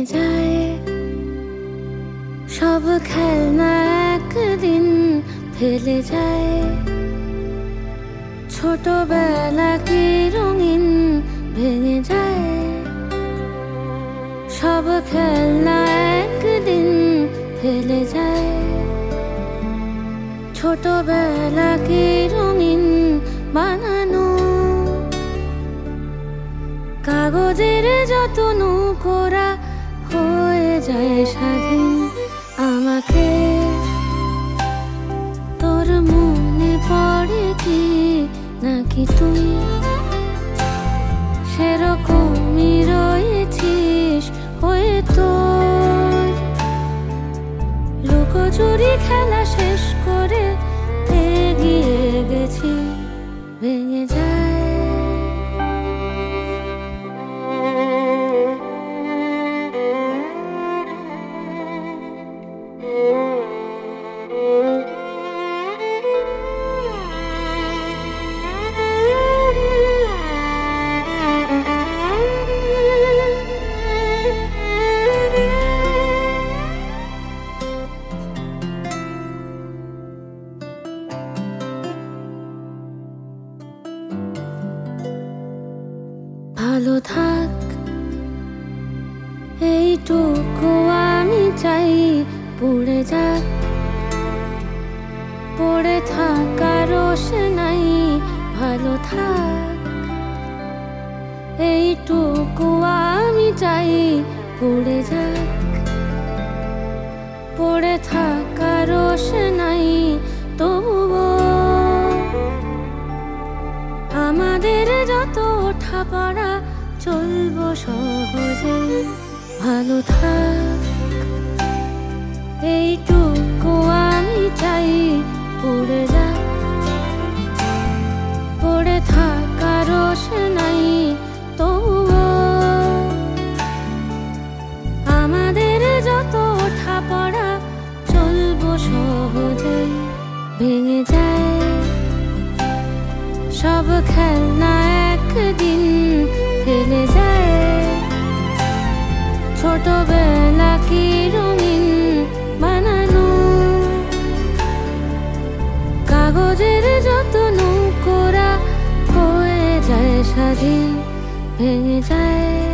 যায় সব খেলনা একদিন ফেলে যায় ছোটবেলা কি রঙিন ভেঙে যায় সব খেলনা একদিন ফেলে যায় ছোটবেলা কি রঙিন বানানো কাগজের যত নৌকোরা হয়ে যায় স্বাধীন আমাকে তোর মনে পড়ে কি নাকি তুই সেরকমই রয়েছিস হয়ে তোর লুকোচুরি খেলা শেষ করে এগিয়ে গেছি ভেঙে যায় ভালো থাক এইটুকু আমি চাই পড়ে যাক পড়ে থাকার নাই ভালো থাক এইটুকু আমি চাই পড়ে যাক পড়ে থাকার নাই তবুও আমাদের যত ওঠা পড়া চলবো সহজে ভালো থাক এইটুকু আমি চাই পড়ে যাক পড়ে থাকার নাই তবুও আমাদের যত ওঠা পড়া চলবো সহজে ভেঙে যায় সব খেলনা একদিন ফেলে যায় ছোটবেলা কি রঙিন বানানো কাগজের যত নৌকোরা হয়ে যায় স্বাধীন ভেঙে যায়